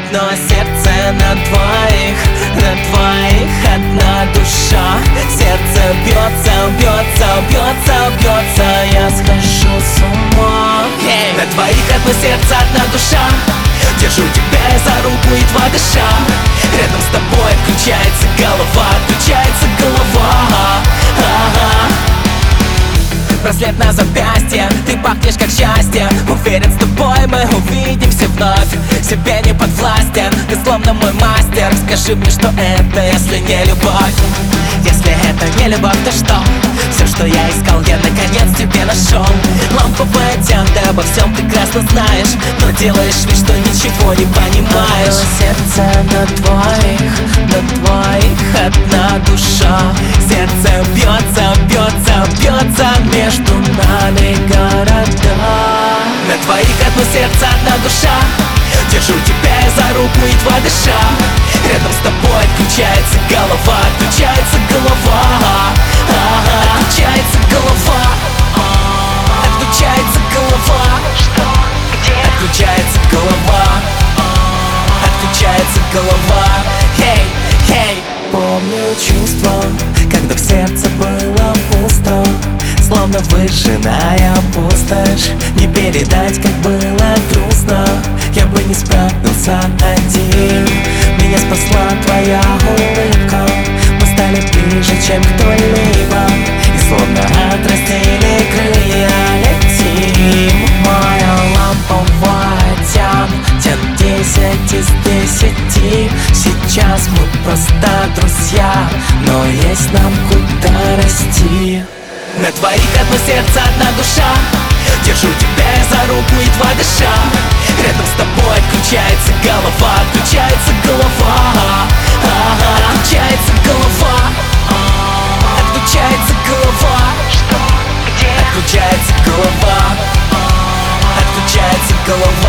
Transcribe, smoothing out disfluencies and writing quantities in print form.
одно сердце на двоих, одна душа. Сердце бьется, бьется, бьется, бьется, я схожу с ума. На двоих одно сердце, одна душа. Держу тебя за руку, едва дыша. Рядом с тобой отключается голова, отключается голова. Браслет на запястье, ты пахнешь как счастье. Уверен, с тобой мы увидимся вновь. Себе не подвластен, ты словно мой мастер. Скажи мне, что это, если не любовь? Если это не любовь, то что? Все, что я искал, я наконец тебе нашел. Ламповая тем, ты обо всем прекрасно знаешь, но делаешь вид, что ничего не понимаешь. Сердце на двоих, одна душа. Сердце бьется, бьется, бьется, между нами города. На двоих одно сердце, одна душа. Держу тебя за руку, едва дыша. Рядом с тобой отключается голова, отключается голова. Отключается голова. Отключается голова. Отключается голова. Отключается голова. Хей, хей. Помню чувство, когда в сердце было пусто, словно выжженная пустошь. Не передать, как было грустно. Я бы не справился один. Меня спасла твоя улыбка. Мы стали ближе, чем кто-либо, и словно отрастили крылья летим. Моя ламповая тянет 10 из 10. Сейчас мы просто друзья, но есть нам куда расти. На двоих одно сердце, одна душа. Держу тебя за руку, едва дыша. Рядом с тобой отключается голова, отключается голова. Отключается голова. Отключается голова. Отключается голова. Отключается голова.